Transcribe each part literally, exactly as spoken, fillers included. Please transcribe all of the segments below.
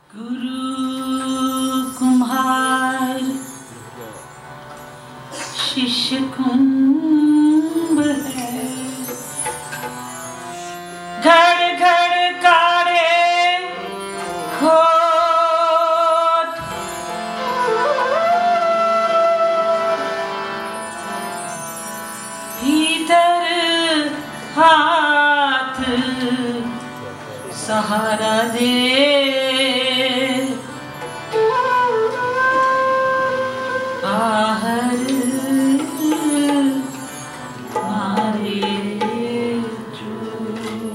गुरु कुम्हार शिष्य कुंभ है, घड़ घड़ काढ़े खोट, भीतर हाथ सहारा दे, बाहर मारे चोट।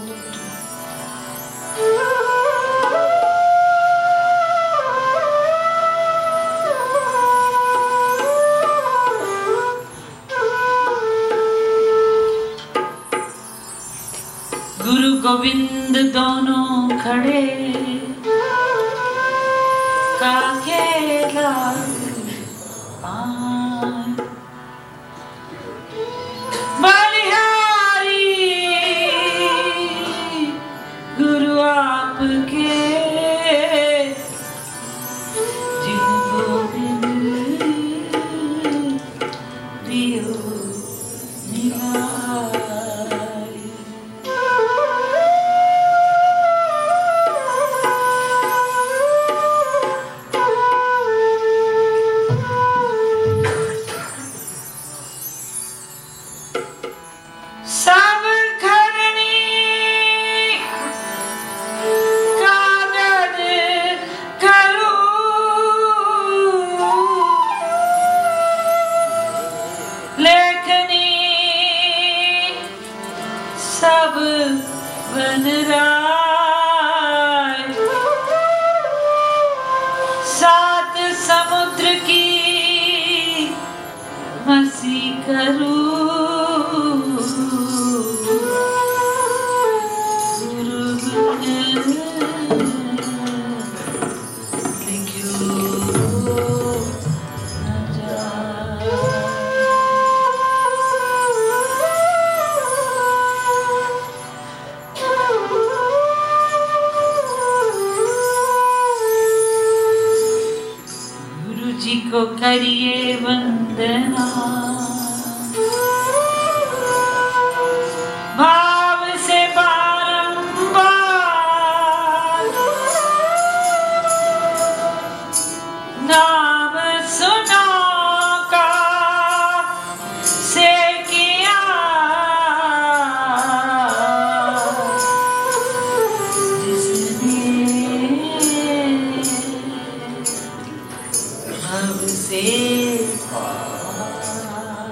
गुरु गोविंद दोनों खड़े, काके लाल पान, बलिहारी गुरु आपके, जिन गोविंद दियो निहारी। सब खरनी कागज करूं, लेखनी सब बनराय, सात समुद्र की मसी करूं, जी को करिए वंदना, भाव से बारंबार, नाम सुना का से किया, जिसने भव से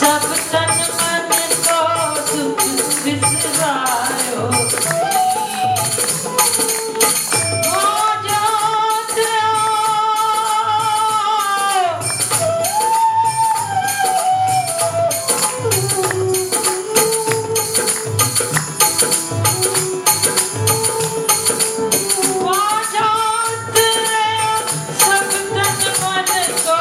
सब तन मन को दुख बिसरायो वो जोत वो जोत सब तन मन को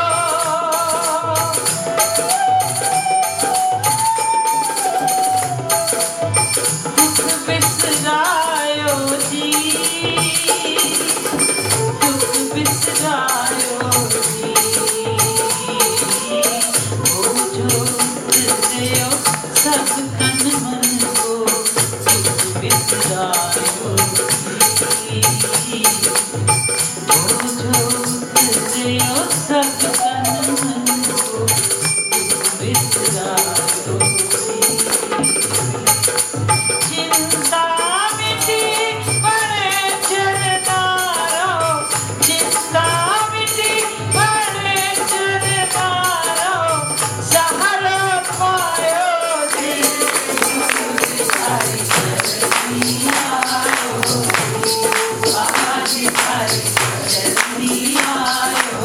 दुख बिसरायो जी दुख बिसरायो जी वो जोत दयो सब तन मन को दुख बिसरायो जी वो जोत दयो सब तन मन को दुख बिसरायो जी चिंता मिटी बड़े चरतारो चिंता मिटी बड़े चरतारो सहारा पायो जी हरि हरि आयो बाबा जी हरि हरि आयो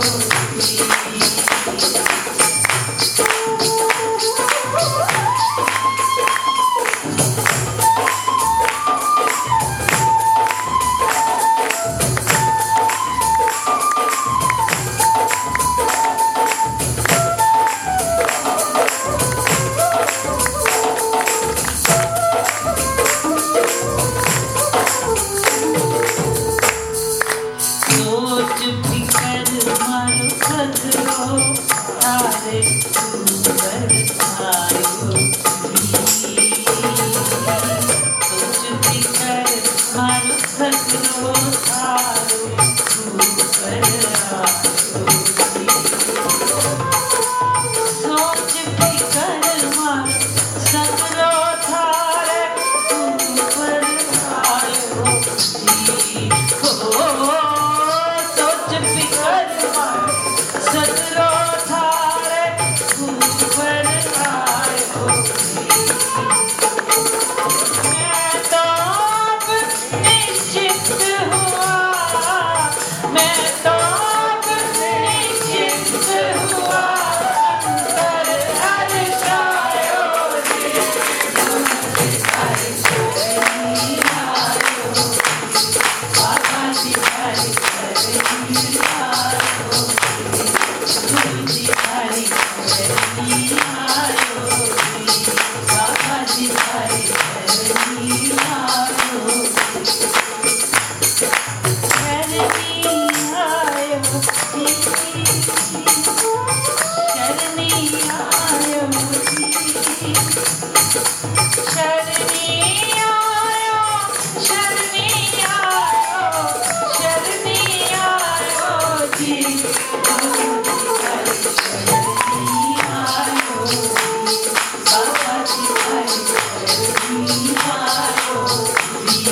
सोच फिकर मारो सदरो तारे सुंदर आयो जी सोच फिकर मारो सदरो तारे सुंदर आयो जी सोच फिकर मारो सदरो थारे ऊपर आयो जी हो सोच फिकर मारो सदरो थारे ऊपर आयो मैं तो अब निश्चित हुआ मैं तो अब निश्चित हुआ अंतर हर्षायो जी हरि हरि आयो बाबा जी हरि हरि आयो जी हरि हरि आयो बाबा जी हरि हरि आयो शरणी आयो जी शरणी आयो जी शरणी आयो शरणी आयो शरणी आयो जी हरि शरणी आयो बाबा जी हरि शरणी आयो जी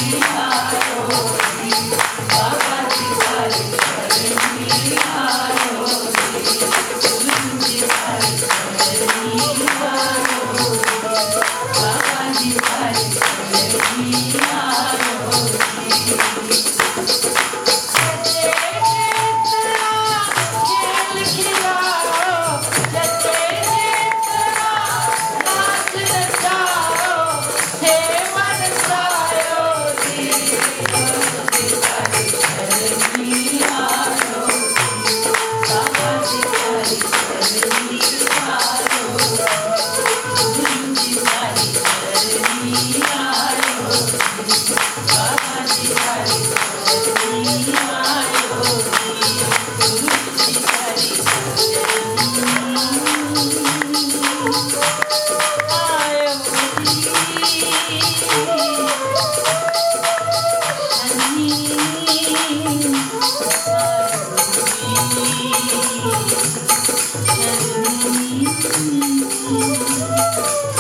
Thank you.